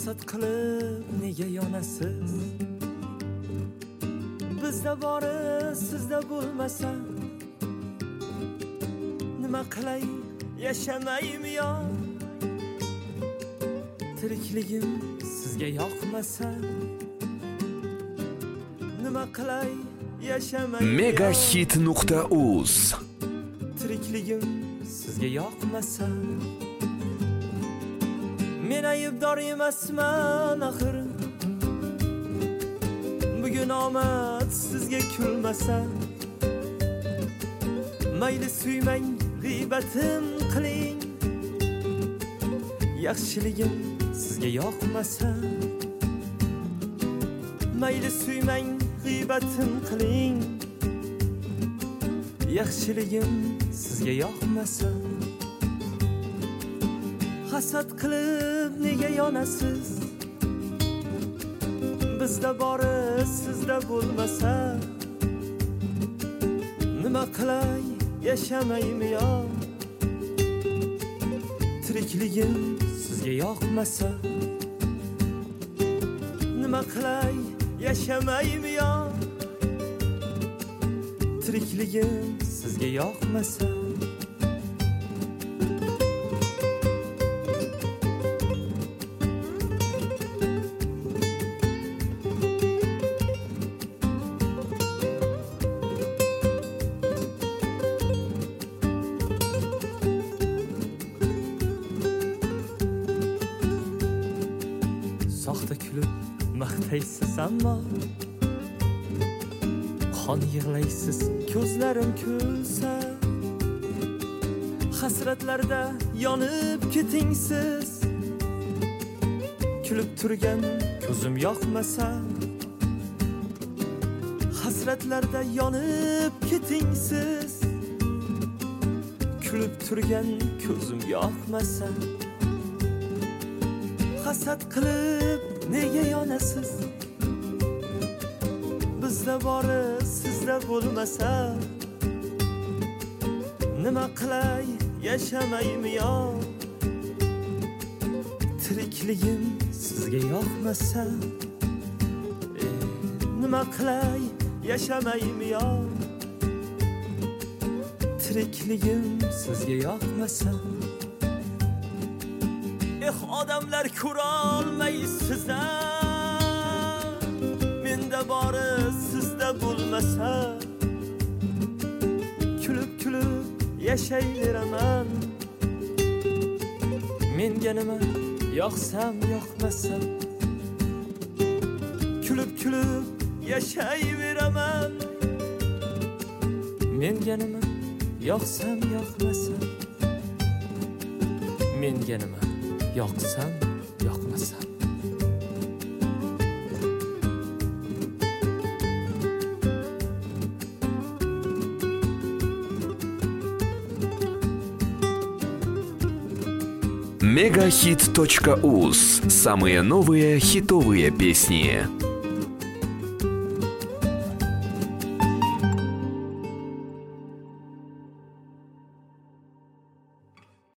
hasad qilib nega yonasiz? Bizda bori sizda bo'lmasa nima qilay yashamaymi yo? Tirikligim sizga yoqmasa nima qilay yashamaymi? Megahit.uz Tirikligim sizga yoqmasa men aybdor emasman axir. Bugun omad sizga kulmasa mayli suymang, g'iybatim qiling. Yaxshiligim sizga yoqmasa mayli suymang, g'iybatim qiling. Yaxshiligim sizga yoqmasa hasad qilib nega yonasiz? Bizda bori sizda bo'lmasa nima qilay yashamaymi yo? Tirikligim sizga yoqmasa nima qilay yashamaymi yo? Tirikligim sizga yoqmasa soxta kulib maqtaysiz ammo qon yig'laysiz ko'zlarim kulsa. Hasratlarda yonib ketingsiz. Kulib turgan ko'zim yoqmasa hasratlarda yonib ketingsiz. Kulib turgan ko'zim yoqmasa hasad qilib nega yonasiz? Bizda bori sizda bo'lmasa nima qilay yashamaymi yo? Tirikligim sizga yoqmasa nima qilay yashamaymi yo? Tirikligim sizga yoqmasa odamlar ko'ra olmaysiz. Menda bori sizda bo'lmasa kulib yashayveraman. Menga nima yoqsam yoqmasam kulib yashayveraman. Menga nima yoqsam yoqmasam menga nima yoqsam yoqmasam. Megahit.uz. Самые новые хитовые песни.